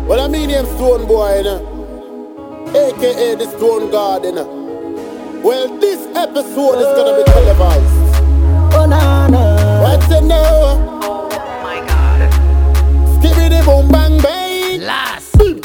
Well, I mean him Stone Boy, you know? AKA the Stone God, you know? Well, this episode is gonna be televised. Oh, no, no. What you know? Oh my God. Skibbity boom bang bang. Last.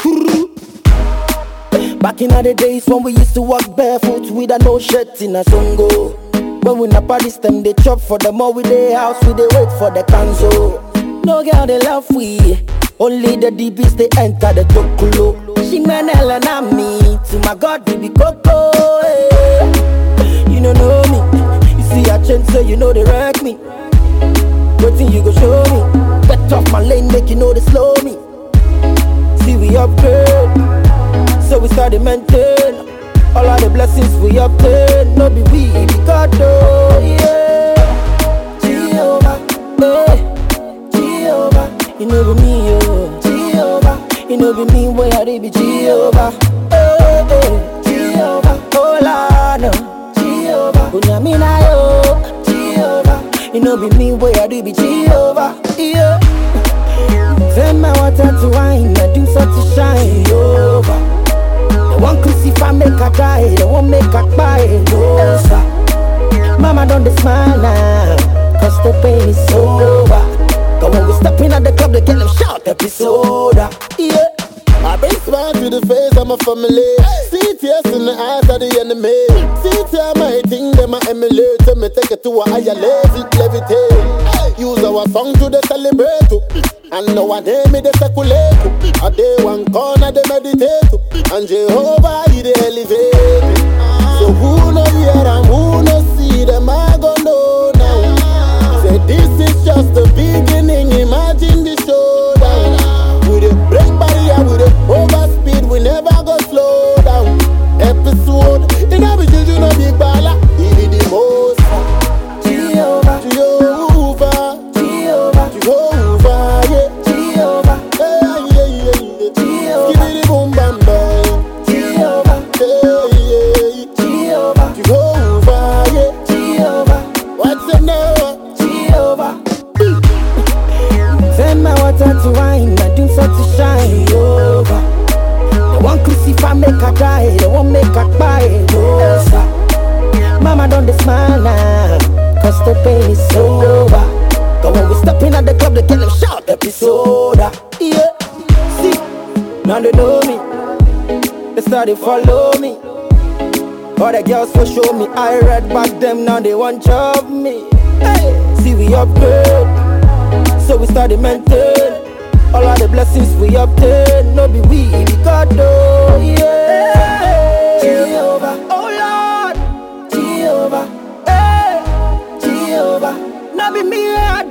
Back in the days when we used to walk barefoot with a no shirt in a songo. When we not party them, they chop for the more with their house, we they wait for the canzo. No girl they love we, only the DBs they enter the tokulo. She man Ellen and me, to my God baby Coco. Hey. You don't know me, you see I change so you know they wreck me. Waiting you go show me, get off my lane make you know they slow me. See we upgrade, so we started maintain. All of the blessings we obtain, no be we, be God though, yeah. Jehovah, eh, Jehovah, you know be me, oh. Jehovah, you know be me, where I be Jehovah, eh, Jehovah, oh Lord, no. Jehovah, Unyamina, yo. Jehovah, you know be me, where I be Jehovah, yeah. Turn my water to wine, I do such a shine, Jehovah. One crucify make her die, the one make her buy no, sir. Mama don't they smile now, cause the pain is over. Cause when we step in at the club, they get them shout episode. Yeah. I bring smile to the face of my family. See tears in the eyes of the enemy. See tear my thing, them I emulate. Tell me take it to a higher level, levitate. Use our song to the celebrate. And now I name it the speculate. A day one corner they meditate. And Jehovah he the elevate. So who know hear and who know see them I go know now. Say this is just the beginning. Imagine the showdown. With a break barrier, with a overspeed, we never go slow down. Episode in every children of big baller. He be the most. Jehovah, Jehovah, Jehovah, Jehovah, yeah. Jehovah, Yeah, yeah, yeah, yeah. Jehovah, Skibbity boom bam bang. Jehovah, Yeah, yeah, Jehovah, Jehovah, yeah. Jehovah, What's your name? Jehovah. Turn my water to wine, I do such a shine, Jehovah. The one crucify make her die, the one make her buy no, sir. Mama don't they smile now, cause the pain is over. Cause when we step in at the club, they get them shout episode. Yeah. See, now they know me, they started follow me. All the girls for show me, I read back them, now they want chop me. Hey, see we upgrade, so we started maintain. All of the blessings we obtain, no be we, be God though, yeah. Jehovah, oh Lord, Jehovah, eh, Jehovah, no be me,